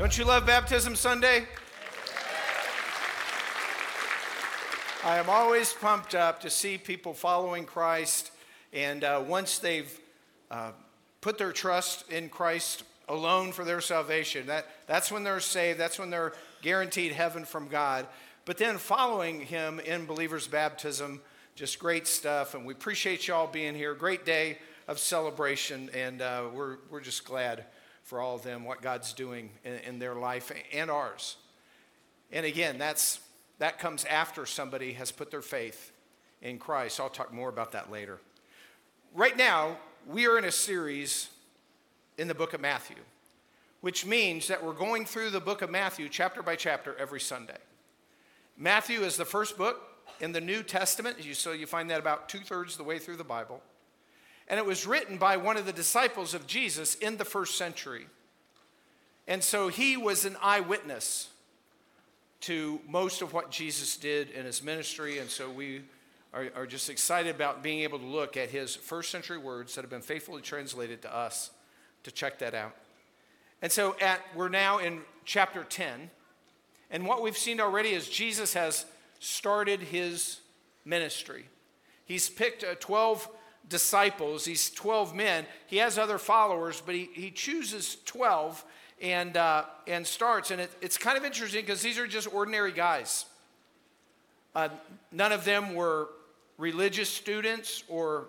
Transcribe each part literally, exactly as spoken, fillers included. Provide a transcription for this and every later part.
Don't you love Baptism Sunday? I am always pumped up to see people following Christ, and uh, once they've uh, put their trust in Christ alone for their salvation, that, that's when they're saved, that's when they're guaranteed heaven from God. But then following him in believers' baptism, just great stuff, and we appreciate y'all being here. Great day of celebration, and uh, we're, we're just glad for all of them, what God's doing in, in their life and ours. And again, that's that comes after somebody has put their faith in Christ. I'll talk more about that later. Right now, we are in a series in the book of Matthew, which means that we're going through the book of Matthew chapter by chapter every Sunday. Matthew is the first book in the New Testament, so you find that about two-thirds of the way through the Bible. And it was written by one of the disciples of Jesus in the first century. And so he was an eyewitness to most of what Jesus did in his ministry. And so we are, are just excited about being able to look at his first century words that have been faithfully translated to us to check that out. And so at, we're now in chapter ten. And what we've seen already is Jesus has started his ministry. He's picked uh, twelve disciples, these twelve men. He has other followers, but he, he chooses twelve and uh, and starts. And it, it's kind of interesting because these are just ordinary guys. Uh, none of them were religious students or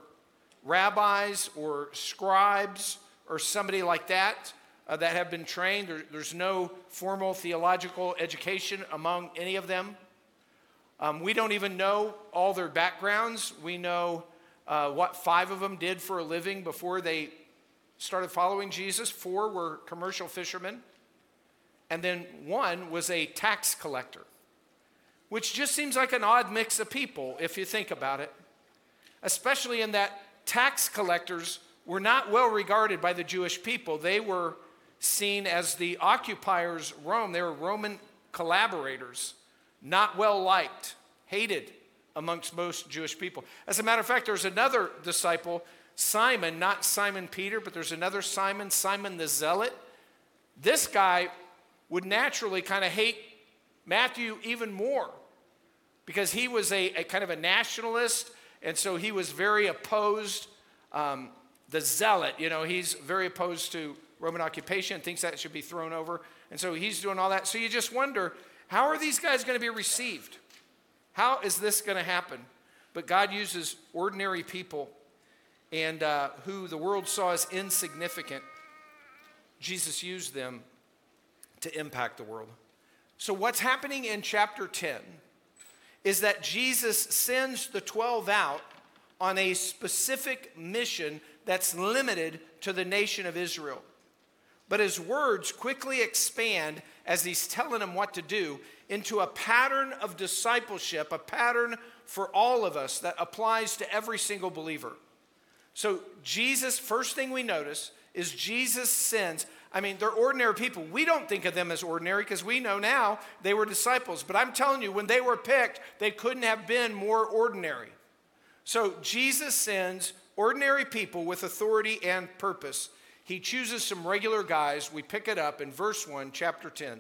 rabbis or scribes or somebody like that uh, that have been trained. There, there's no formal theological education among any of them. Um, we don't even know all their backgrounds. We know Uh, what five of them did for a living before they started following Jesus. Four were commercial fishermen. And then one was a tax collector, which just seems like an odd mix of people if you think about it. Especially in that tax collectors were not well regarded by the Jewish people. They were seen as the occupiers of Rome. They were Roman collaborators, not well liked, hated amongst most Jewish people. As a matter of fact, there's another disciple, Simon, not Simon Peter, but there's another Simon, Simon the Zealot. This guy would naturally kind of hate Matthew even more because he was a, a kind of a nationalist, and so he was very opposed. Um, the Zealot, you know, he's very opposed to Roman occupation, thinks that should be thrown over, and so he's doing all that. So you just wonder, how are these guys going to be received? How is this going to happen? But God uses ordinary people and uh, who the world saw as insignificant. Jesus used them to impact the world. So what's happening in chapter ten is that Jesus sends the twelve out on a specific mission that's limited to the nation of Israel. But his words quickly expand as he's telling them what to do into a pattern of discipleship, a pattern for all of us that applies to every single believer. So Jesus, first thing we notice is Jesus sends, I mean, they're ordinary people. We don't think of them as ordinary because we know now they were disciples. But I'm telling you, when they were picked, they couldn't have been more ordinary. So Jesus sends ordinary people with authority and purpose. He chooses some regular guys. We pick it up in verse one, chapter ten.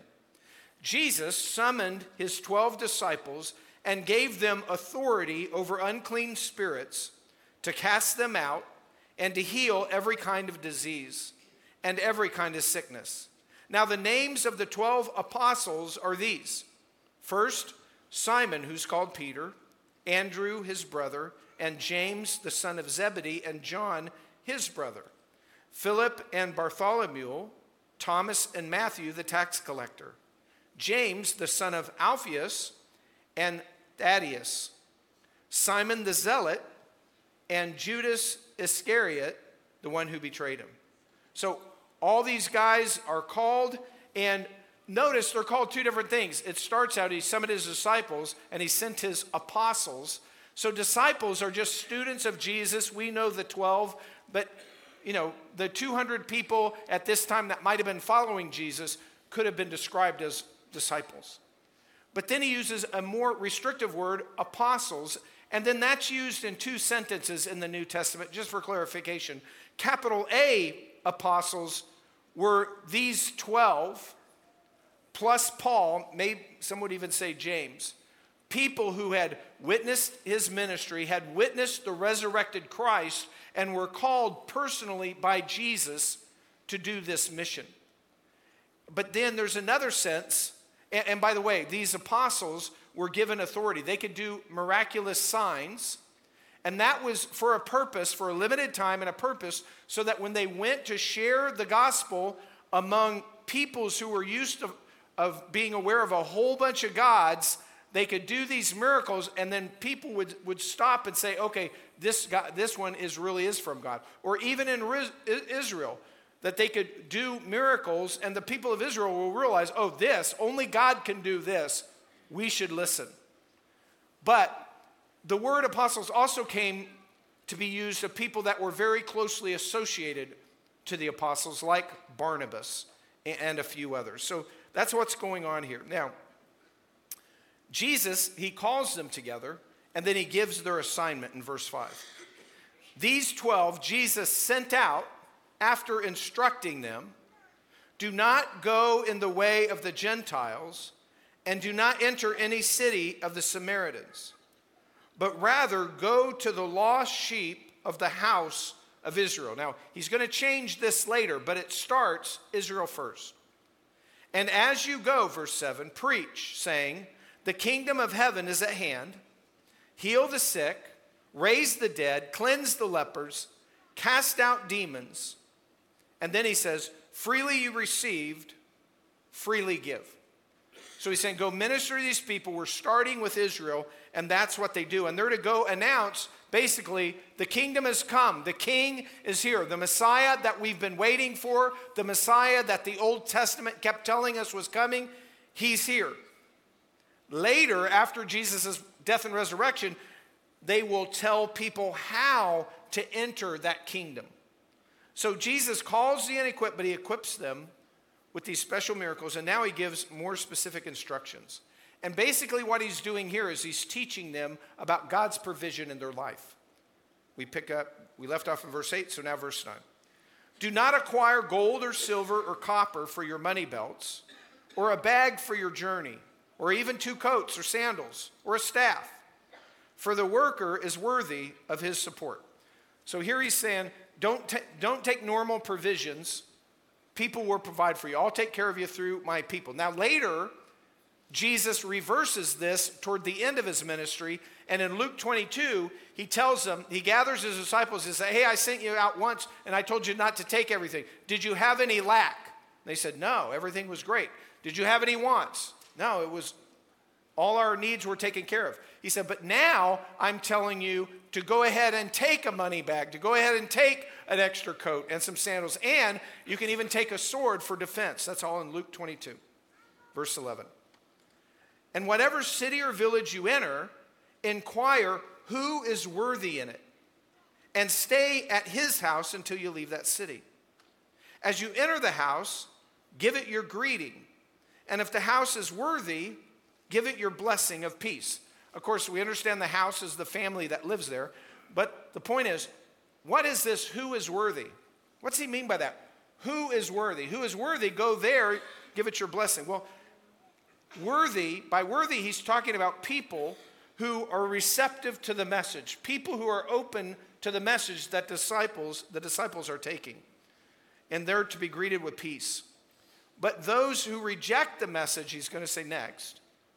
Jesus summoned his twelve disciples and gave them authority over unclean spirits to cast them out and to heal every kind of disease and every kind of sickness. Now the names of the twelve apostles are these. First, Simon, who's called Peter, Andrew, his brother, and James, the son of Zebedee, and John, his brother. Philip and Bartholomew, Thomas and Matthew, the tax collector. James, the son of Alphaeus, and Thaddeus. Simon the Zealot, and Judas Iscariot, the one who betrayed him. So all these guys are called, and notice they're called two different things. It starts out, he summoned his disciples, and he sent his apostles. So disciples are just students of Jesus. We know the twelve, but you know, the two hundred people at this time that might have been following Jesus could have been described as disciples. But then he uses a more restrictive word, apostles, and then that's used in two sentences in the New Testament, just for clarification. Capital A apostles were these twelve, plus Paul, maybe some would even say James, people who had witnessed his ministry, had witnessed the resurrected Christ, and were called personally by Jesus to do this mission. But then there's another sense, and, and by the way, these apostles were given authority. They could do miraculous signs, and that was for a purpose, for a limited time and a purpose, so that when they went to share the gospel among peoples who were used to of being aware of a whole bunch of gods, they could do these miracles, and then people would, would stop and say, okay, this God, this one is really is from God. Or even in Israel, that they could do miracles, and the people of Israel will realize, oh, this, only God can do this. We should listen. But the word apostles also came to be used of people that were very closely associated to the apostles, like Barnabas and a few others. So that's what's going on here. Now, Jesus, he calls them together, and then he gives their assignment in verse five. These twelve Jesus sent out after instructing them, do not go in the way of the Gentiles, and do not enter any city of the Samaritans, but rather go to the lost sheep of the house of Israel. Now, he's going to change this later, but it starts Israel first. And as you go, verse seven, preach, saying, the kingdom of heaven is at hand. Heal the sick, raise the dead, cleanse the lepers, cast out demons. And then he says, freely you received, freely give. So he's saying, go minister to these people. We're starting with Israel, and that's what they do. And they're to go announce, basically, the kingdom has come. The king is here. The Messiah that we've been waiting for, the Messiah that the Old Testament kept telling us was coming, he's here. Later, after Jesus' death and resurrection, they will tell people how to enter that kingdom. So Jesus calls the unequipped, but he equips them with these special miracles, and now he gives more specific instructions. And basically what he's doing here is he's teaching them about God's provision in their life. We pick up, we left off in verse eight, so now verse nine. Do not acquire gold or silver or copper for your money belts, or a bag for your journey, or even two coats or sandals, or a staff, for the worker is worthy of his support. So here he's saying, don't, ta- don't take normal provisions. People will provide for you. I'll take care of you through my people. Now later, Jesus reverses this toward the end of his ministry. And in Luke twenty-two, he tells them, he gathers his disciples and says, hey, I sent you out once and I told you not to take everything. Did you have any lack? They said, no, everything was great. Did you have any wants? No, it was, all our needs were taken care of. He said, but now I'm telling you to go ahead and take a money bag, to go ahead and take an extra coat and some sandals, and you can even take a sword for defense. That's all in Luke twenty-two, verse eleven. And whatever city or village you enter, inquire who is worthy in it, and stay at his house until you leave that city. As you enter the house, give it your greeting, and if the house is worthy, give it your blessing of peace. Of course, we understand the house is the family that lives there, but the point is, what is this who is worthy? What's he mean by that? Who is worthy? Who is worthy? Go there, give it your blessing. Well, worthy, by worthy, he's talking about people who are receptive to the message, people who are open to the message that disciples, the disciples are taking, and they're to be greeted with peace. But those who reject the message, he's going to say next,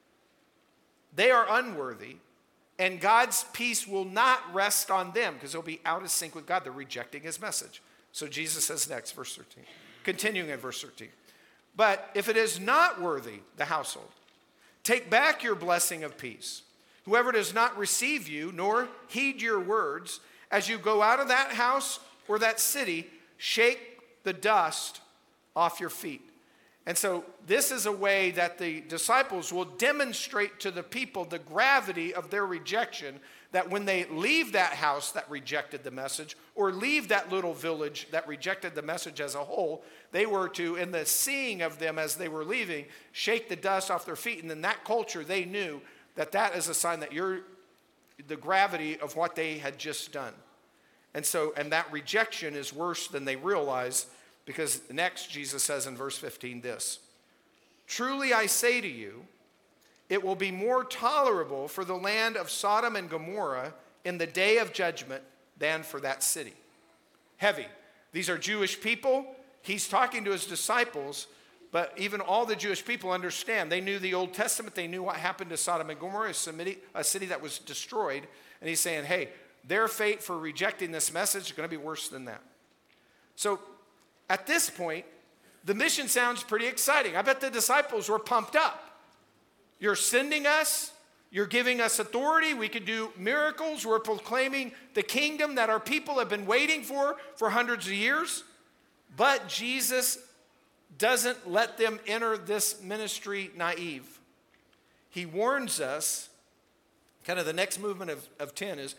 they are unworthy, and God's peace will not rest on them because they'll be out of sync with God. They're rejecting his message. So Jesus says next, verse thirteen, continuing in verse thirteen. But if it is not worthy, the household, take back your blessing of peace. Whoever does not receive you, nor heed your words, as you go out of that house or that city, shake the dust off your feet. And so this is a way that the disciples will demonstrate to the people the gravity of their rejection, that when they leave that house that rejected the message, or leave that little village that rejected the message as a whole, they were to, in the seeing of them as they were leaving, shake the dust off their feet. And in that culture, they knew that that is a sign that you're the gravity of what they had just done. And so, and that rejection is worse than they realize. Because next, Jesus says in verse fifteen this, Truly I say to you, it will be more tolerable for the land of Sodom and Gomorrah in the day of judgment than for that city. Heavy. These are Jewish people. He's talking to his disciples, but even all the Jewish people understand. They knew the Old Testament. They knew what happened to Sodom and Gomorrah, a city that was destroyed. And he's saying, hey, their fate for rejecting this message is going to be worse than that. So at this point, the mission sounds pretty exciting. I bet the disciples were pumped up. You're sending us. You're giving us authority. We can do miracles. We're proclaiming the kingdom that our people have been waiting for for hundreds of years. But Jesus doesn't let them enter this ministry naive. He warns us, kind of the next movement of, of ten is,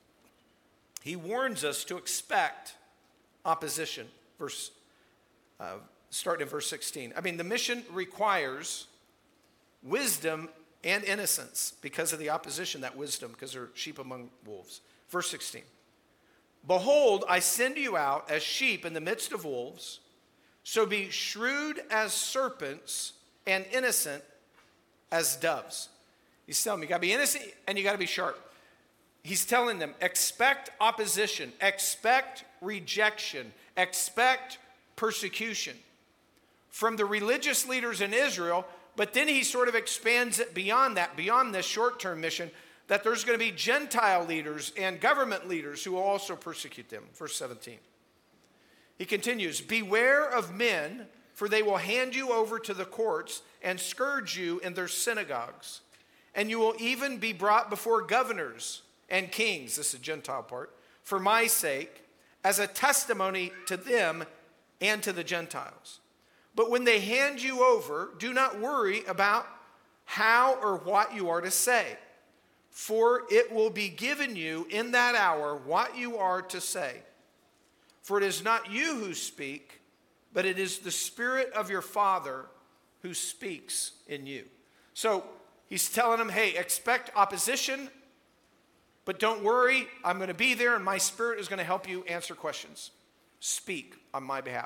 he warns us to expect opposition. Verse, uh, starting in verse sixteen. I mean, the mission requires wisdom and innocence because of the opposition, that wisdom, because they're sheep among wolves. Verse sixteen. Behold, I send you out as sheep in the midst of wolves, so be shrewd as serpents and innocent as doves. He's telling them, you got to be innocent and you got to be sharp. He's telling them, expect opposition, expect rejection, expect persecution from the religious leaders in Israel. But then he sort of expands it beyond that, beyond this short-term mission, that there's going to be Gentile leaders and government leaders who will also persecute them. Verse seventeen. He continues, beware of men, for they will hand you over to the courts and scourge you in their synagogues. And you will even be brought before governors and kings, this is the Gentile part, for my sake, as a testimony to them and to the Gentiles. But when they hand you over, do not worry about how or what you are to say, for it will be given you in that hour what you are to say. For it is not you who speak, but it is the Spirit of your Father who speaks in you. So he's telling them, hey, expect opposition, but don't worry, I'm going to be there and my Spirit is going to help you answer questions. Speak on my behalf.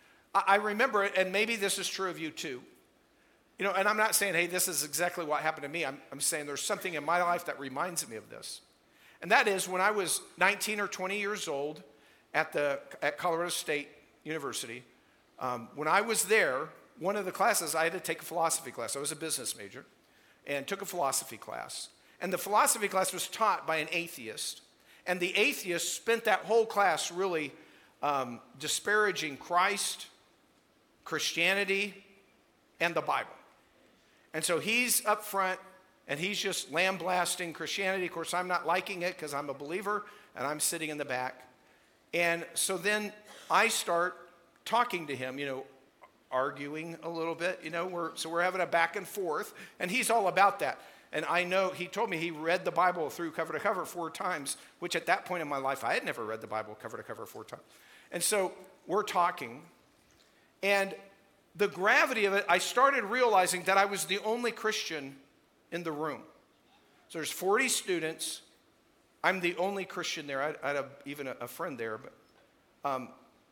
I remember it, and maybe this is true of you too. You know, and I'm not saying, hey, this is exactly what happened to me. I'm, I'm saying there's something in my life that reminds me of this. And that is when I was nineteen or twenty years old at, the, at Colorado State University, um, when I was there, one of the classes, I had to take a philosophy class. I was a business major and took a philosophy class. And the philosophy class was taught by an atheist. And the atheist spent that whole class really um, disparaging Christ, Christianity, and the Bible. And so he's up front and he's just lambasting Christianity. Of course, I'm not liking it because I'm a believer and I'm sitting in the back. And so then I start talking to him, you know, arguing a little bit, you know, we're, so we're having a back and forth, and he's all about that. And I know, he told me he read the Bible through cover to cover four times, which at that point in my life, I had never read the Bible cover to cover four times. And so we're talking, and the gravity of it, I started realizing that I was the only Christian in the room. So there's forty students. I'm the only Christian there. I, I had a, even a, a friend there. But, um,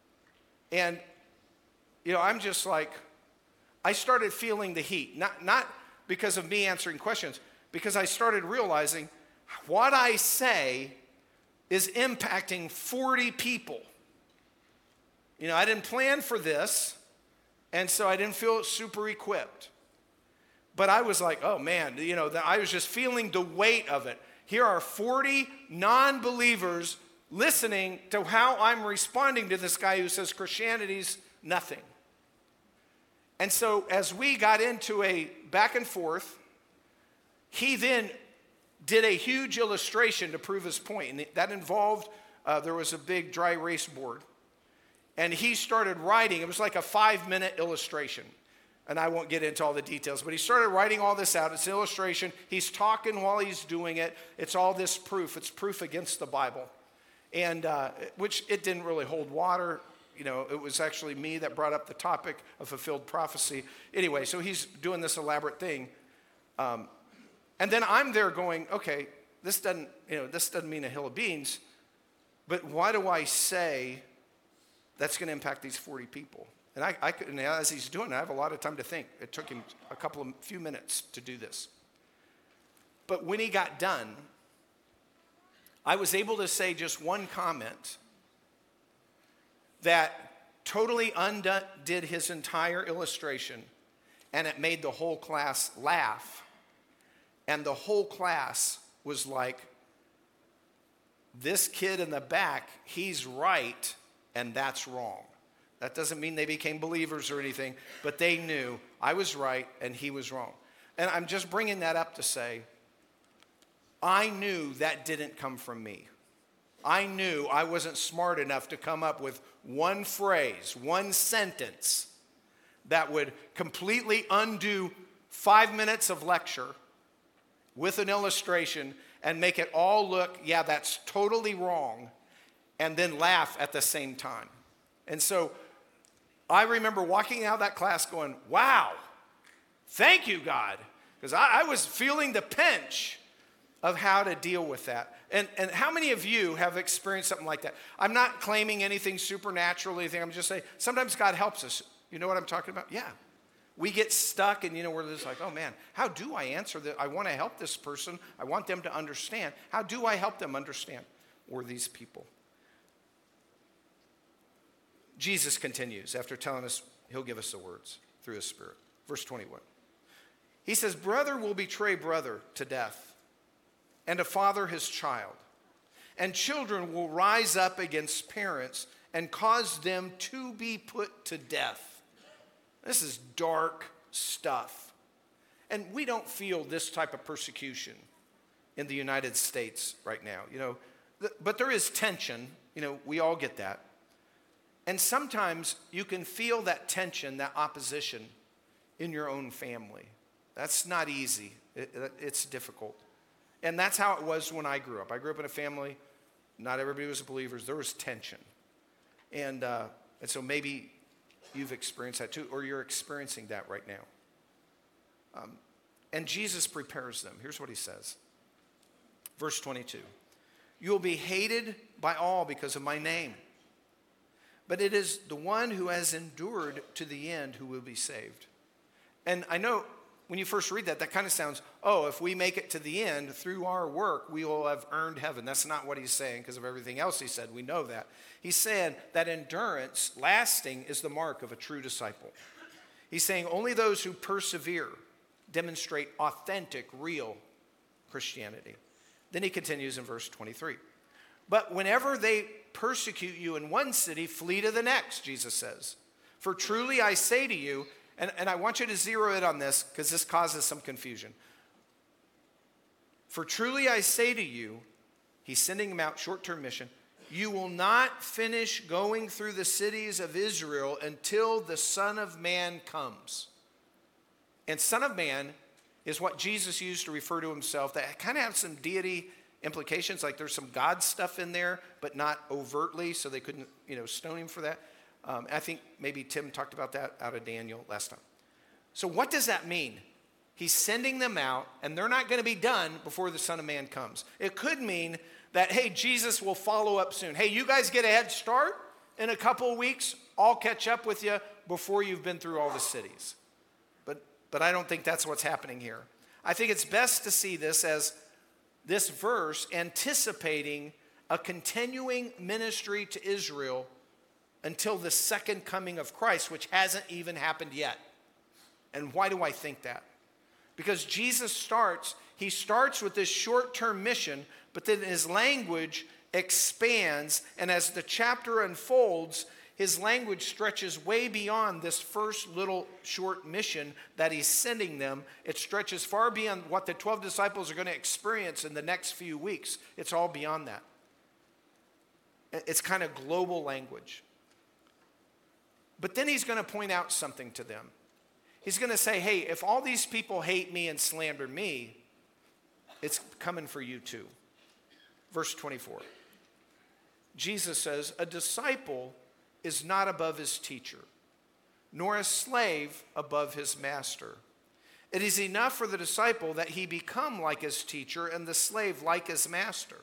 and, you know, I'm just like, I started feeling the heat. Not, not because of me answering questions, because I started realizing what I say is impacting forty people. You know, I didn't plan for this, and so I didn't feel super equipped. But I was like, oh man, you know, I was just feeling the weight of it. Here are forty non-believers listening to how I'm responding to this guy who says Christianity's nothing. And so as we got into a back and forth, he then did a huge illustration to prove his point. And that involved, uh, there was a big dry erase board. And he started writing, it was like a five-minute illustration. And I won't get into all the details, but he started writing all this out. It's an illustration. He's talking while he's doing it. It's all this proof. It's proof against the Bible. And uh, which it didn't really hold water. You know, it was actually me that brought up the topic of fulfilled prophecy. Anyway, so he's doing this elaborate thing. Um, and then I'm there going, okay, this doesn't, you know, this doesn't mean a hill of beans, but why do I say that's going to impact these forty people? And I, I could, and as he's doing it, I have a lot of time to think. It took him a couple of few minutes to do this. But when he got done, I was able to say just one comment that totally undid his entire illustration, and it made the whole class laugh. And the whole class was like, this kid in the back, he's right, and that's wrong. That doesn't mean they became believers or anything, but they knew I was right and he was wrong. And I'm just bringing that up to say, I knew that didn't come from me. I knew I wasn't smart enough to come up with one phrase, one sentence that would completely undo five minutes of lecture with an illustration and make it all look, yeah, that's totally wrong, and then laugh at the same time. And so I remember walking out of that class going, wow, thank you, God, because I, I was feeling the pinch of how to deal with that. And, and how many of you have experienced something like that? I'm not claiming anything supernatural or anything. I'm just saying sometimes God helps us. You know what I'm talking about? Yeah. We get stuck and, you know, we're just like, oh, man, how do I answer that? I want to help this person. I want them to understand. How do I help them understand? Or these people. Jesus continues after telling us he'll give us the words through his Spirit. Verse twenty-one. He says, brother will betray brother to death, and a father his child. And children will rise up against parents and cause them to be put to death. This is dark stuff. And we don't feel this type of persecution in the United States right now, you know. But there is tension, you know, we all get that. And sometimes you can feel that tension, that opposition in your own family. That's not easy. It, it's difficult. And that's how it was when I grew up. I grew up in a family, not everybody was believers. There was tension. And, uh, and so maybe you've experienced that too, or you're experiencing that right now. Um, and Jesus prepares them. Here's what he says. Verse twenty-two. You will be hated by all because of my name. But it is the one who has endured to the end who will be saved. And I know when you first read that, that kind of sounds, oh, if we make it to the end through our work, we will have earned heaven. That's not what he's saying because of everything else he said. We know that. He's saying that endurance, lasting, is the mark of a true disciple. He's saying only those who persevere demonstrate authentic, real Christianity. Then he continues in verse twenty-three. But whenever they persecute you in one city, flee to the next, Jesus says. For truly I say to you, and, and I want you to zero in on this because this causes some confusion. For truly I say to you, he's sending them out, short-term mission, you will not finish going through the cities of Israel until the Son of Man comes. And Son of Man is what Jesus used to refer to himself that kind of have some deity implications, like there's some God stuff in there, but not overtly, so they couldn't, you know, stone him for that. Um, I think maybe Tim talked about that out of Daniel last time. So what does that mean? He's sending them out, and they're not going to be done before the Son of Man comes. It could mean that, hey, Jesus will follow up soon. Hey, you guys get a head start in a couple of weeks. I'll catch up with you before you've been through all the cities. But, but I don't think that's what's happening here. I think it's best to see this as this verse anticipating a continuing ministry to Israel until the second coming of Christ, which hasn't even happened yet. And why do I think that? Because Jesus starts, he starts with this short-term mission, but then his language expands, and as the chapter unfolds, his language stretches way beyond this first little short mission that he's sending them. It stretches far beyond what the twelve disciples are going to experience in the next few weeks. It's all beyond that. It's kind of global language. But then he's going to point out something to them. He's going to say, hey, if all these people hate me and slander me, it's coming for you too. Verse twenty-four. Jesus says, a disciple is not above his teacher, nor a slave above his master. It is enough for the disciple that he become like his teacher and the slave like his master.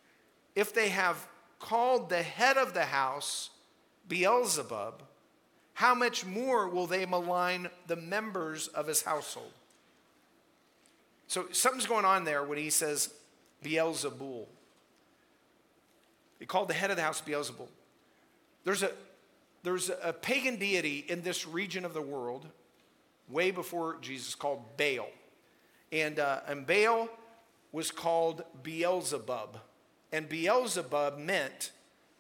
If they have called the head of the house Beelzebub, how much more will they malign the members of his household? So something's going on there when he says Beelzebul. He called the head of the house Beelzebul. There's a, there's a pagan deity in this region of the world way before Jesus called Baal. And, uh, and Baal was called Beelzebub. And Beelzebub meant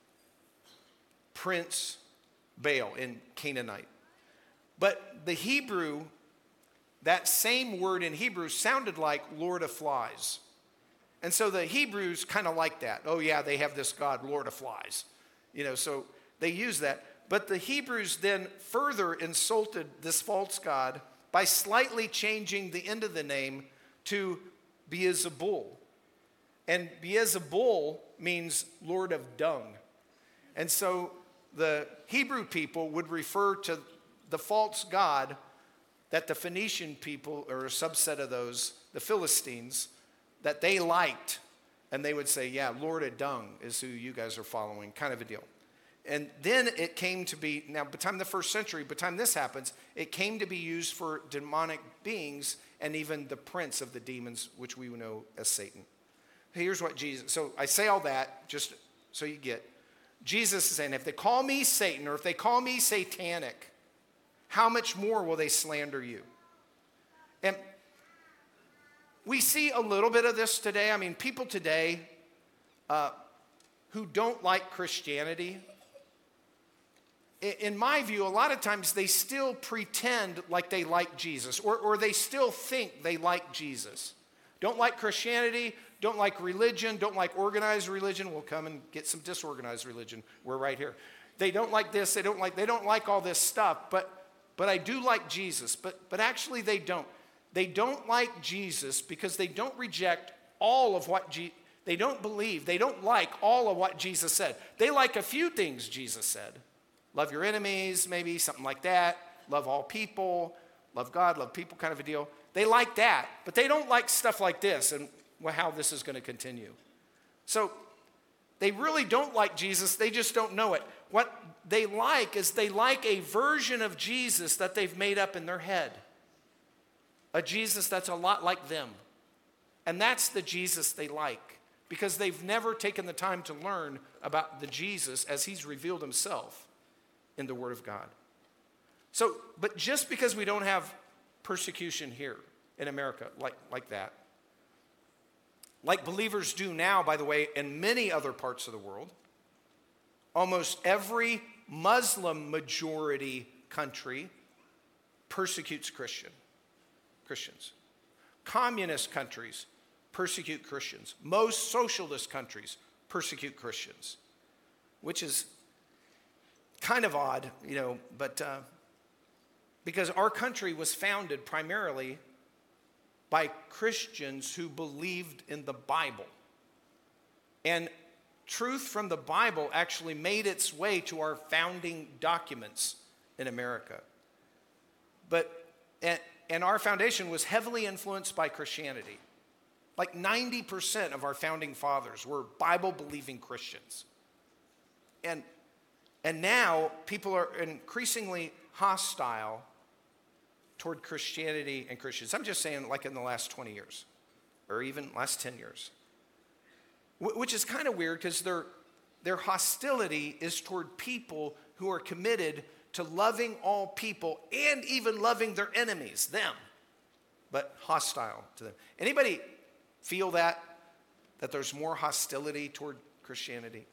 Prince Baal in Canaanite. But the Hebrew, that same word in Hebrew sounded like Lord of Flies. And so the Hebrews kind of like that. Oh yeah, they have this God, Lord of Flies. You know, so they use that. But the Hebrews then further insulted this false god by slightly changing the end of the name to Beelzebul. And Beelzebul means Lord of Dung. And so the Hebrew people would refer to the false god that the Phoenician people, or a subset of those, the Philistines, that they liked. And they would say, yeah, Lord of Dung is who you guys are following, kind of a deal. And then it came to be, now by the time the first century, by the time this happens, it came to be used for demonic beings and even the prince of the demons, which we know as Satan. Here's what Jesus, so I say all that just so you get. Jesus is saying, if they call me Satan or if they call me satanic, how much more will they slander you? And we see a little bit of this today. I mean, people today uh, who don't like Christianity, in my view, a lot of times they still pretend like they like Jesus, or, or they still think they like Jesus. Don't like Christianity, don't like religion, don't like organized religion. We'll come and get some disorganized religion. We're right here. They don't like this, they don't like, they don't like all this stuff, but, but I do like Jesus. But, but actually they don't. They don't like Jesus because they don't reject all of what Jesus, they don't believe, they don't like all of what Jesus said. They like a few things Jesus said. Love your enemies, maybe, something like that. Love all people, love God, love people, kind of a deal. They like that, but they don't like stuff like this and how this is going to continue. So they really don't like Jesus, they just don't know it. What they like is they like a version of Jesus that they've made up in their head. A Jesus that's a lot like them. And that's the Jesus they like, because they've never taken the time to learn about the Jesus as he's revealed himself in the Word of God. So, but just because we don't have persecution here in America like, like that, like believers do now, by the way, in many other parts of the world, almost every Muslim majority country persecutes Christian, Christians. Communist countries persecute Christians. Most socialist countries persecute Christians, which is kind of odd, you know, but uh, because our country was founded primarily by Christians who believed in the Bible. And truth from the Bible actually made its way to our founding documents in America. But, and, and our foundation was heavily influenced by Christianity. Like ninety percent of our founding fathers were Bible-believing Christians. And And now people are increasingly hostile toward Christianity and Christians. I'm just saying like in the last twenty years or even last ten years, which is kind of weird because their, their hostility is toward people who are committed to loving all people and even loving their enemies, them, but hostile to them. Anybody feel that, that there's more hostility toward Christianity?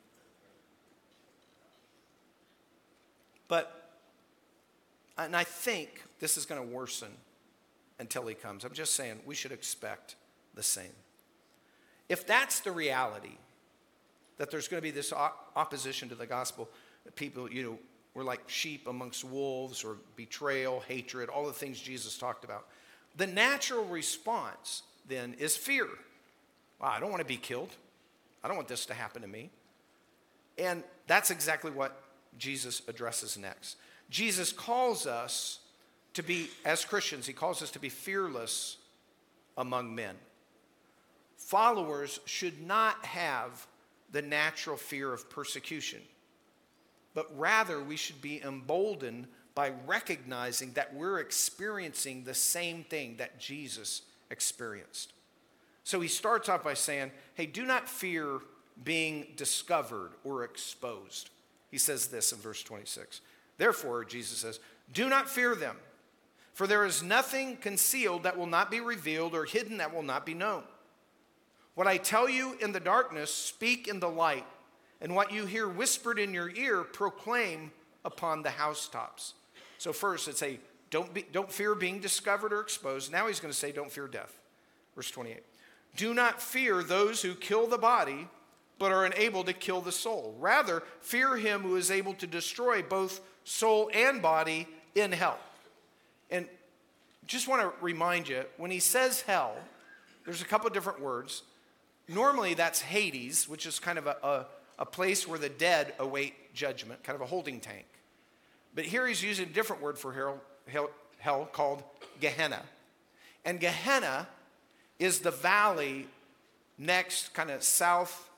But, and I think this is going to worsen until he comes. I'm just saying we should expect the same. If that's the reality, that there's going to be this opposition to the gospel, that people, you know, we're like sheep amongst wolves, or betrayal, hatred, all the things Jesus talked about. The natural response then is fear. Wow, I don't want to be killed. I don't want this to happen to me. And that's exactly what Jesus addresses next. Jesus calls us to be, as Christians, he calls us to be fearless among men. Followers should not have the natural fear of persecution, but rather we should be emboldened by recognizing that we're experiencing the same thing that Jesus experienced. So he starts off by saying, hey, do not fear being discovered or exposed. He says this in verse twenty-six. Therefore, Jesus says, do not fear them, for there is nothing concealed that will not be revealed or hidden that will not be known. What I tell you in the darkness, speak in the light, and what you hear whispered in your ear, proclaim upon the housetops. So first it's a don't be, don't fear being discovered or exposed. Now he's going to say don't fear death. Verse twenty-eight. Do not fear those who kill the body, but are unable to kill the soul. Rather, fear him who is able to destroy both soul and body in hell. And just want to remind you, when he says hell, there's a couple different words. Normally that's Hades, which is kind of a, a, a place where the dead await judgment, kind of a holding tank. But here he's using a different word for hell, hell, hell called Gehenna. And Gehenna is the valley next, kind of south,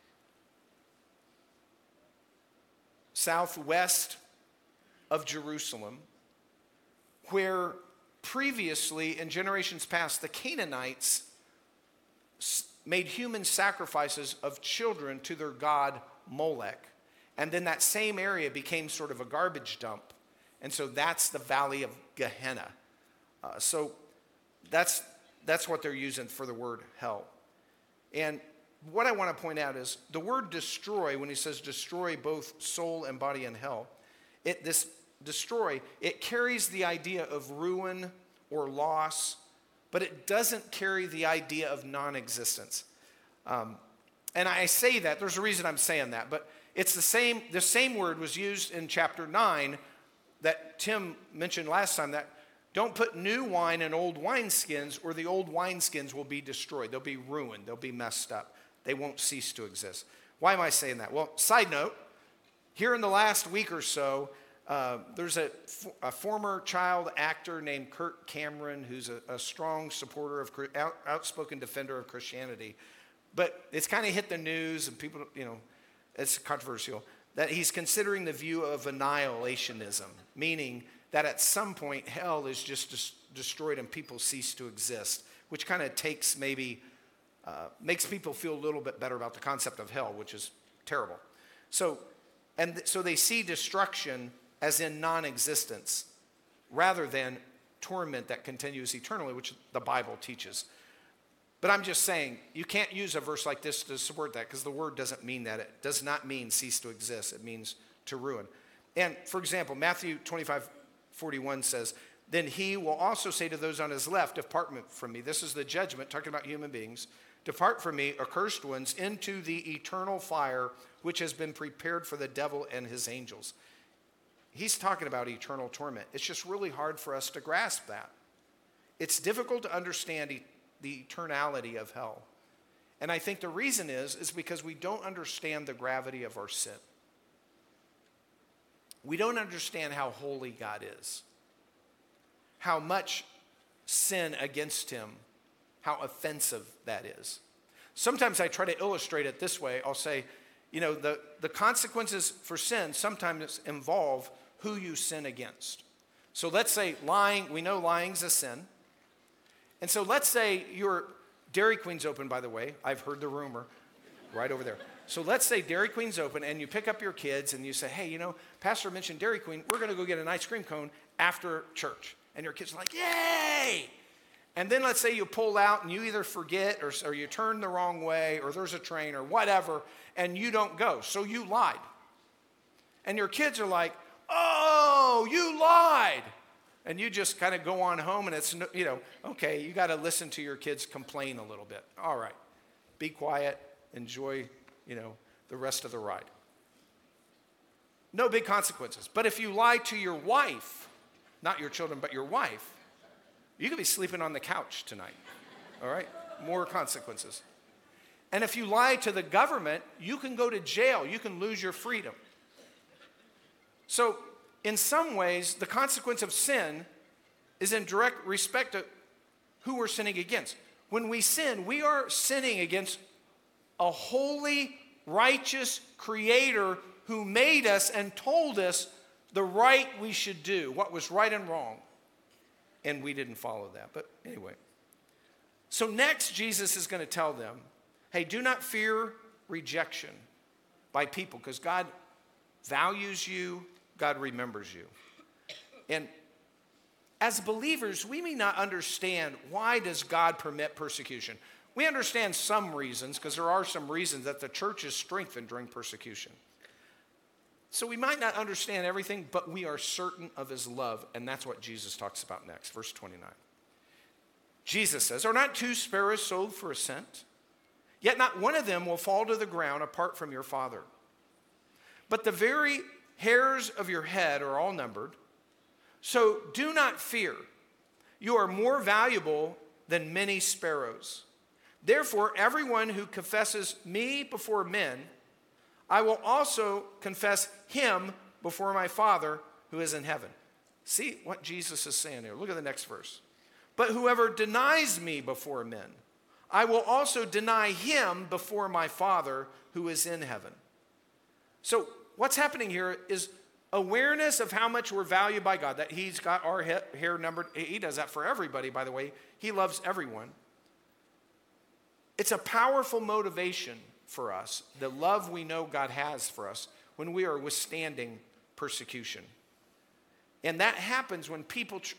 southwest of Jerusalem, where previously in generations past, the Canaanites made human sacrifices of children to their god Molech. And then that same area became sort of a garbage dump. And so that's the valley of Gehenna. Uh, so that's, that's what they're using for the word hell. And what I want to point out is the word destroy, when he says destroy both soul and body in hell, it, this destroy, it carries the idea of ruin or loss, but it doesn't carry the idea of non-existence. Um, and I say that, there's a reason I'm saying that, but it's the same, the same word was used in chapter nine that Tim mentioned last time, that don't put new wine in old wineskins or the old wineskins will be destroyed. They'll be ruined. They'll be messed up. They won't cease to exist. Why am I saying that? Well, side note, here in the last week or so, uh, there's a, a former child actor named Kirk Cameron who's a, a strong supporter of, out, outspoken defender of Christianity. But it's kind of hit the news and people, you know, it's controversial, that he's considering the view of annihilationism, meaning that at some point hell is just des- destroyed and people cease to exist, which kind of takes maybe, uh, makes people feel a little bit better about the concept of hell, which is terrible. So, and th- so they see destruction as in non-existence rather than torment that continues eternally, which the Bible teaches. But I'm just saying, you can't use a verse like this to support that because the word doesn't mean that. It does not mean cease to exist. It means to ruin. And for example, Matthew twenty-five forty-one says, then he will also say to those on his left, depart from me. This is the judgment, talking about human beings. Depart from me, accursed ones, into the eternal fire, which has been prepared for the devil and his angels. He's talking about eternal torment. It's just really hard for us to grasp that. It's difficult to understand e- the eternality of hell. And I think the reason is, is because we don't understand the gravity of our sin. We don't understand how holy God is, how much sin against him, how offensive that is. Sometimes I try to illustrate it this way. I'll say, you know, the, the consequences for sin sometimes involve who you sin against. So let's say lying, we know lying's a sin. And so let's say your Dairy Queen's open, by the way. I've heard the rumor right over there. So let's say Dairy Queen's open and you pick up your kids and you say, hey, you know, Pastor mentioned Dairy Queen. We're going to go get an ice cream cone after church. And your kids are like, yay! And then let's say you pull out and you either forget or, or you turn the wrong way or there's a train or whatever and you don't go. So you lied. And your kids are like, oh, you lied. And you just kind of go on home and it's, you know, okay, you got to listen to your kids complain a little bit. All right, be quiet, enjoy, you know, the rest of the ride. No big consequences. But if you lie to your wife, not your children, but your wife, you could be sleeping on the couch tonight. All right, more consequences. And if you lie to the government, you can go to jail. You can lose your freedom. So, in some ways, the consequence of sin is in direct respect to who we're sinning against. When we sin, we are sinning against a holy, righteous creator who made us and told us the right we should do, what was right and wrong. And we didn't follow that. But anyway. So next, Jesus is going to tell them, hey, do not fear rejection by people, because God values you, God remembers you. And as believers, we may not understand, why does God permit persecution? We understand some reasons, because there are some reasons that the church is strengthened during persecution. So we might not understand everything, but we are certain of his love, and that's what Jesus talks about next, verse twenty-nine. Jesus says, are not two sparrows sold for a cent? Yet not one of them will fall to the ground apart from your Father. But the very hairs of your head are all numbered. So do not fear. You are more valuable than many sparrows. Therefore, everyone who confesses me before men, I will also confess him before my Father who is in heaven. See what Jesus is saying here. Look at the next verse. But whoever denies me before men, I will also deny him before my Father who is in heaven. So what's happening here is awareness of how much we're valued by God, that he's got our hair numbered. He does that for everybody, by the way. He loves everyone. It's a powerful motivation for us, the love we know God has for us when we are withstanding persecution. And that happens when people, tr-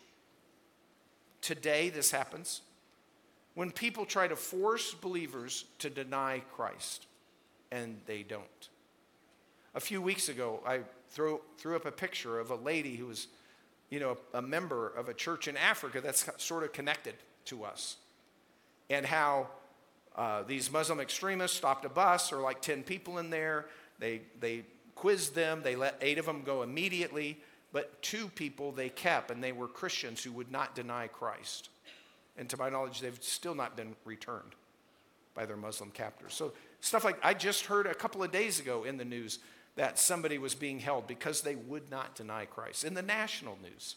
today this happens, when people try to force believers to deny Christ, and they don't. A few weeks ago, I threw, threw up a picture of a lady who was, you know, a member of a church in Africa that's sort of connected to us. And how uh, these Muslim extremists stopped a bus, there were like ten people in there. They, they quizzed them. They let eight of them go immediately. But two people they kept, and they were Christians who would not deny Christ. And to my knowledge, they've still not been returned by their Muslim captors. So stuff like, I just heard a couple of days ago in the news that somebody was being held because they would not deny Christ. In the national news.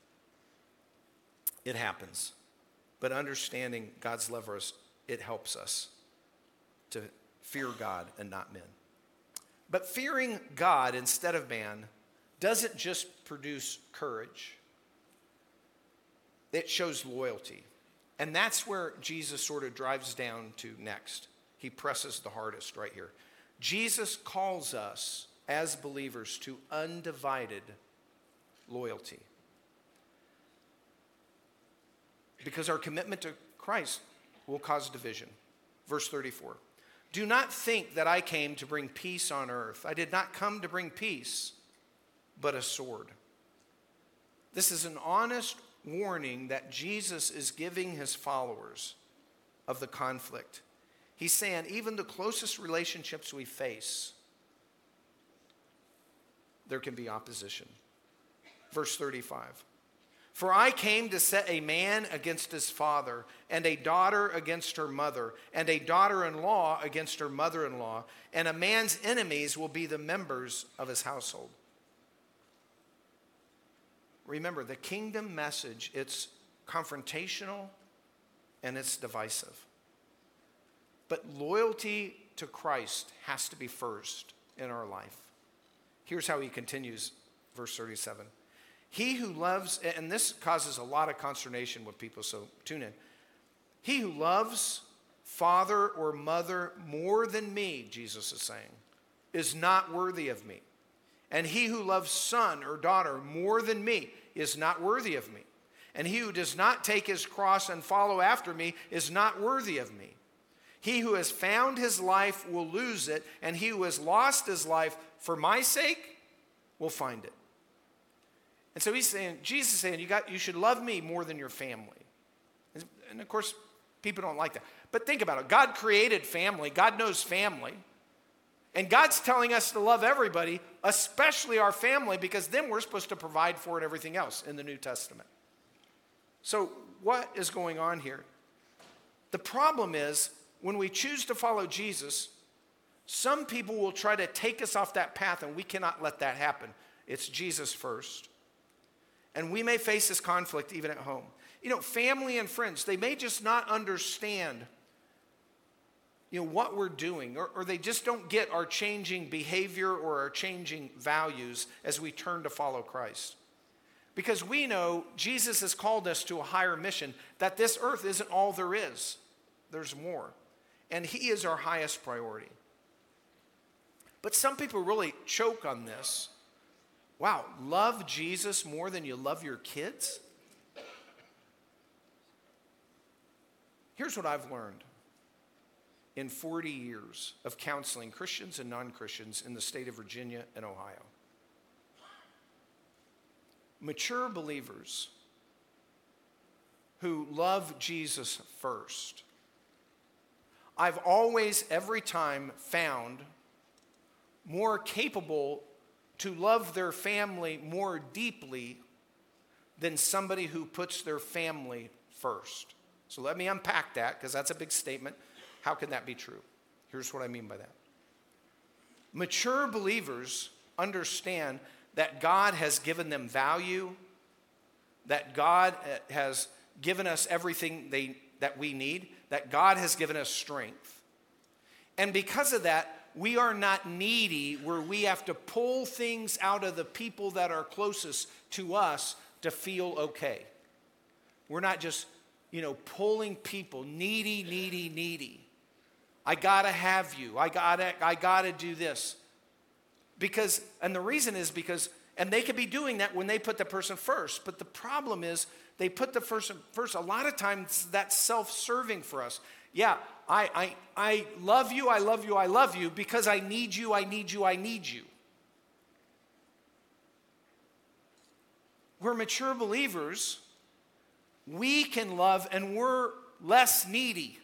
It happens. But understanding God's love for us, it helps us to fear God and not men. But fearing God instead of man doesn't just produce courage. It shows loyalty. And that's where Jesus sort of drives down to next. He presses the hardest right here. Jesus calls us as believers to undivided loyalty. Because our commitment to Christ will cause division. Verse thirty-four. Do not think that I came to bring peace on earth. I did not come to bring peace, but a sword. This is an honest warning that Jesus is giving his followers of the conflict. He's saying even the closest relationships we face, there can be opposition. Verse thirty-five. For I came to set a man against his father, and a daughter against her mother, and a daughter-in-law against her mother-in-law, and a man's enemies will be the members of his household. Remember, the kingdom message, it's confrontational and it's divisive. But loyalty to Christ has to be first in our life. Here's how he continues, verse thirty-seven. He who loves, and this causes a lot of consternation with people, so tune in. He who loves father or mother more than me, Jesus is saying, is not worthy of me. And he who loves son or daughter more than me is not worthy of me. And he who does not take his cross and follow after me is not worthy of me. He who has found his life will lose it, and he who has lost his life for my sake will find it. And so he's saying, Jesus is saying, you got, you should love me more than your family. And of course, people don't like that. But think about it. God created family. God knows family. And God's telling us to love everybody, especially our family, because then we're supposed to provide for it, everything else in the New Testament. So what is going on here? The problem is, when we choose to follow Jesus, some people will try to take us off that path, and we cannot let that happen. It's Jesus first. And we may face this conflict even at home. You know, family and friends, they may just not understand you know, what we're doing, or, or they just don't get our changing behavior or our changing values as we turn to follow Christ. Because we know Jesus has called us to a higher mission, that this earth isn't all there is. There's more. And he is our highest priority. But some people really choke on this. Wow, love Jesus more than you love your kids? Here's what I've learned in forty years of counseling Christians and non-Christians in the state of Virginia and Ohio. Mature believers who love Jesus first, I've always, every time, found more capable to love their family more deeply than somebody who puts their family first. So let me unpack that, because that's a big statement. How can that be true? Here's what I mean by that. Mature believers understand that God has given them value, that God has given us everything they, that we need, that God has given us strength. And because of that, we are not needy where we have to pull things out of the people that are closest to us to feel okay. We're not just, you know, pulling people, needy, needy, needy. I gotta have you. I gotta, I gotta do this. Because, and the reason is because, and they could be doing that when they put the person first, but the problem is they put the person first. A lot of times that's self-serving for us. Yeah, I, I, I love you, I love you, I love you because I need you, I need you, I need you. We're mature believers. We can love and we're less needy.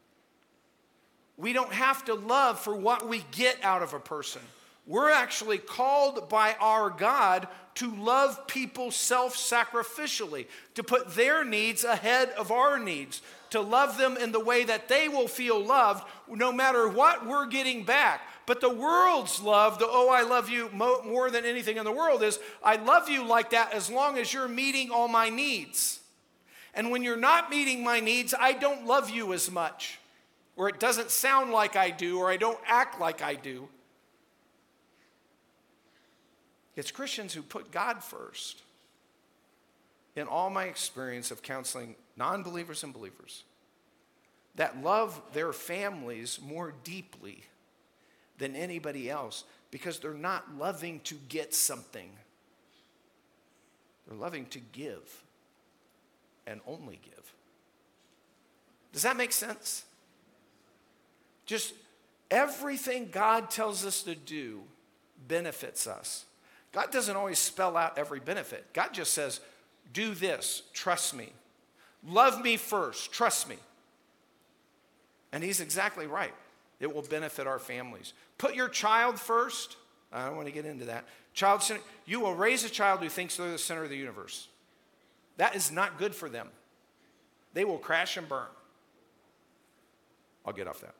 We don't have to love for what we get out of a person. We're actually called by our God to love people self-sacrificially, to put their needs ahead of our needs, to love them in the way that they will feel loved no matter what we're getting back. But the world's love, the oh, I love you mo- more than anything in the world is, I love you like that as long as you're meeting all my needs. And when you're not meeting my needs, I don't love you as much. Or it doesn't sound like I do, or I don't act like I do. It's Christians who put God first. In all my experience of counseling non-believers and believers, that love their families more deeply than anybody else because they're not loving to get something. They're loving to give and only give. Does that make sense? Just everything God tells us to do benefits us. God doesn't always spell out every benefit. God just says, do this, trust me. Love me first, trust me. And he's exactly right. It will benefit our families. Put your child first. I don't want to get into that. Child center. You will raise a child who thinks they're the center of the universe. That is not good for them. They will crash and burn. I'll get off that.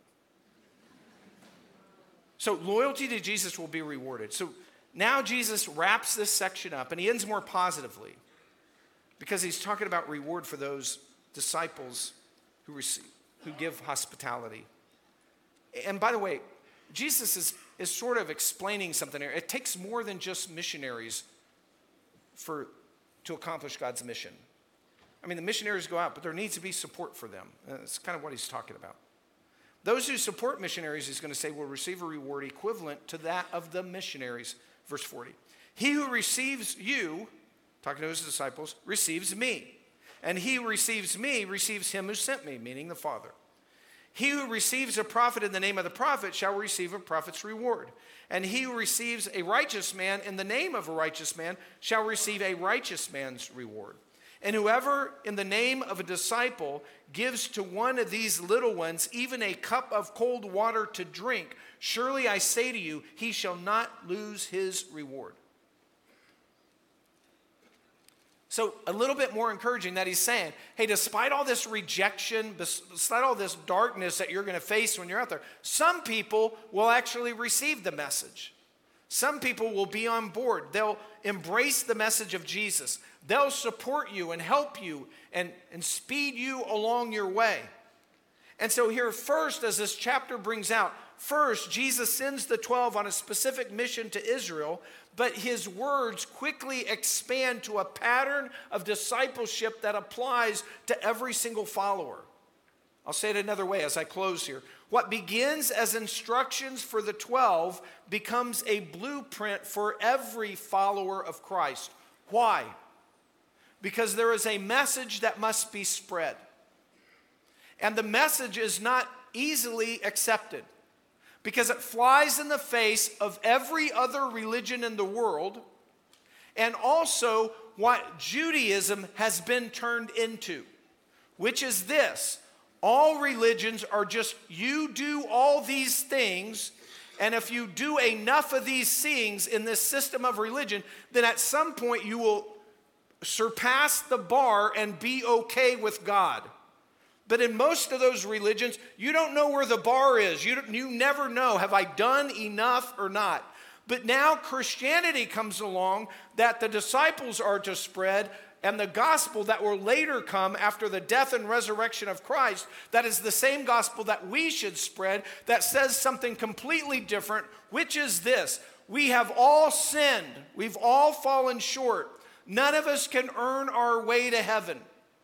So loyalty to Jesus will be rewarded. So now Jesus wraps this section up, and he ends more positively because he's talking about reward for those disciples who receive, who give hospitality. And by the way, Jesus is, is sort of explaining something here. It takes more than just missionaries for, to accomplish God's mission. I mean, the missionaries go out, but there needs to be support for them. That's kind of what he's talking about. Those who support missionaries, he's going to say, will receive a reward equivalent to that of the missionaries. Verse forty. He who receives you, talking to his disciples, receives me. And he who receives me receives him who sent me, meaning the Father. He who receives a prophet in the name of the prophet shall receive a prophet's reward. And he who receives a righteous man in the name of a righteous man shall receive a righteous man's reward. And whoever in the name of a disciple gives to one of these little ones even a cup of cold water to drink, surely I say to you, he shall not lose his reward. So a little bit more encouraging that he's saying, hey, despite all this rejection, despite all this darkness that you're going to face when you're out there, some people will actually receive the message. Some people will be on board. They'll embrace the message of Jesus. They'll support you and help you and, and speed you along your way. And so here first, as this chapter brings out, first, Jesus sends the twelve on a specific mission to Israel, but his words quickly expand to a pattern of discipleship that applies to every single follower. I'll say it another way as I close here. What begins as instructions for the twelve becomes a blueprint for every follower of Christ. Why? Because there is a message that must be spread. And the message is not easily accepted because it flies in the face of every other religion in the world and also what Judaism has been turned into, which is this: all religions are just, you do all these things, and if you do enough of these things in this system of religion, then at some point you will surpass the bar and be okay with God. But in most of those religions, you don't know where the bar is. You, you never know, have I done enough or not? But now Christianity comes along that the disciples are to spread, and the gospel that will later come after the death and resurrection of Christ, that is the same gospel that we should spread, that says something completely different, which is this: we have all sinned. We've all fallen short. None of us can earn our way to heaven.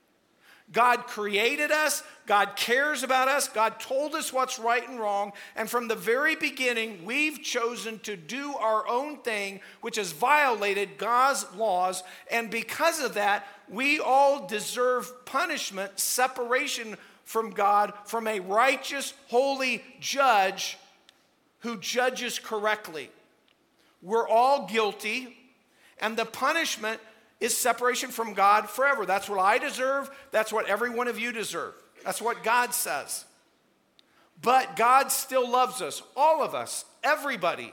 God created us, God cares about us, God told us what's right and wrong, and from the very beginning, we've chosen to do our own thing, which has violated God's laws, and because of that, we all deserve punishment, separation from God, from a righteous, holy judge who judges correctly. We're all guilty, and the punishment is separation from God forever. That's what I deserve. That's what every one of you deserve. That's what God says. But God still loves us, all of us, everybody,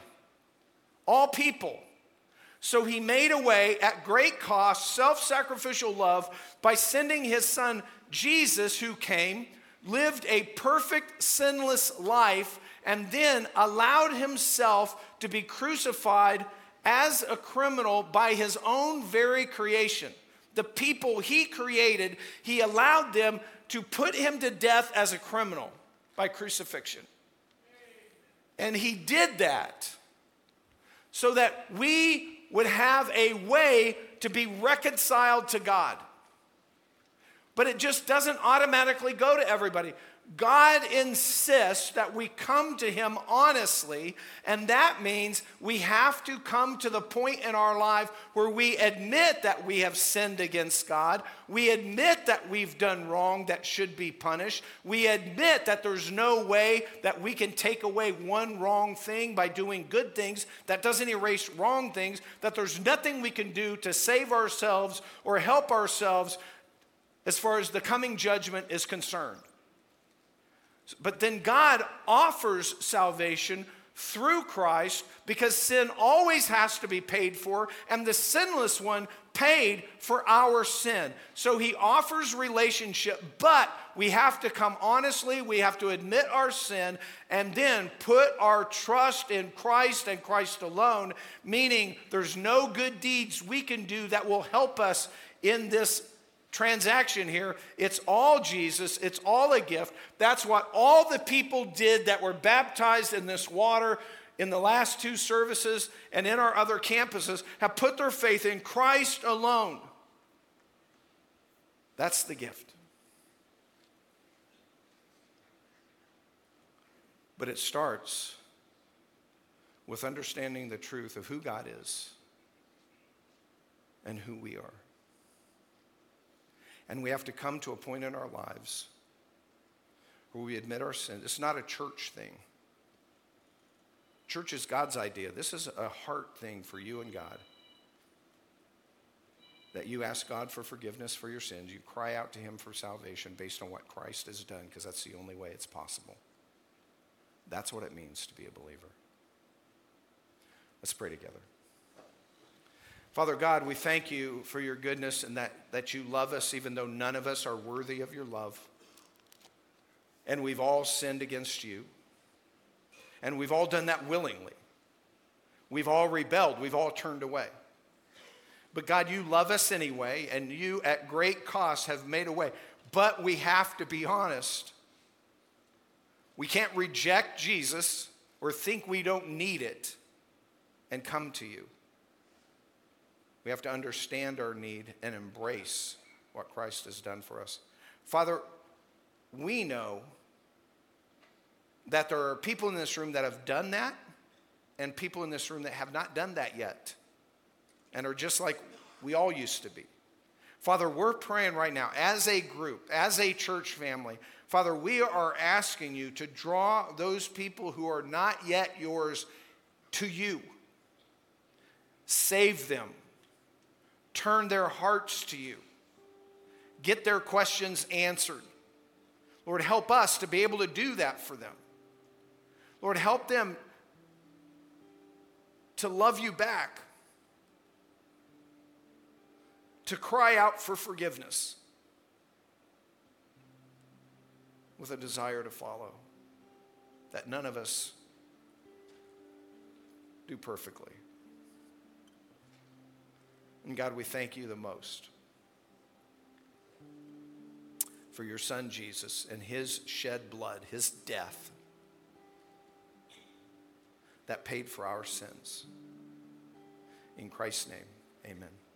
all people. So he made a way at great cost, self-sacrificial love, by sending his son Jesus, who came, lived a perfect, sinless life, and then allowed himself to be crucified as a criminal by his own very creation. The people he created, he allowed them to put him to death as a criminal by crucifixion. And he did that so that we would have a way to be reconciled to God. But it just doesn't automatically go to everybody. God insists that we come to him honestly, and that means we have to come to the point in our life where we admit that we have sinned against God. We admit that we've done wrong that should be punished. We admit that there's no way that we can take away one wrong thing by doing good things. That doesn't erase wrong things. That there's nothing we can do to save ourselves or help ourselves as far as the coming judgment is concerned. But then God offers salvation through Christ because sin always has to be paid for, and the sinless one paid for our sin. So he offers relationship, but we have to come honestly, we have to admit our sin, and then put our trust in Christ and Christ alone, meaning there's no good deeds we can do that will help us in this transaction here. It's all Jesus. It's all a gift. That's what all the people did that were baptized in this water in the last two services and in our other campuses, have put their faith in Christ alone. That's the gift. But it starts with understanding the truth of who God is and who we are. And we have to come to a point in our lives where we admit our sin. It's not a church thing. Church is God's idea. This is a heart thing for you and God. That you ask God for forgiveness for your sins. You cry out to him for salvation based on what Christ has done, because that's the only way it's possible. That's what it means to be a believer. Let's pray together. Father God, we thank you for your goodness and that, that you love us even though none of us are worthy of your love. And we've all sinned against you. And we've all done that willingly. We've all rebelled. We've all turned away. But God, you love us anyway, and you at great cost have made a way. But we have to be honest. We can't reject Jesus or think we don't need it and come to you. We have to understand our need and embrace what Christ has done for us. Father, we know that there are people in this room that have done that and people in this room that have not done that yet and are just like we all used to be. Father, we're praying right now as a group, as a church family. Father, we are asking you to draw those people who are not yet yours to you. Save them. Turn their hearts to you. Get their questions answered. Lord, help us to be able to do that for them. Lord, help them to love you back, to cry out for forgiveness with a desire to follow that none of us do perfectly. And God, we thank you the most for your son Jesus and his shed blood, his death that paid for our sins. In Christ's name, amen.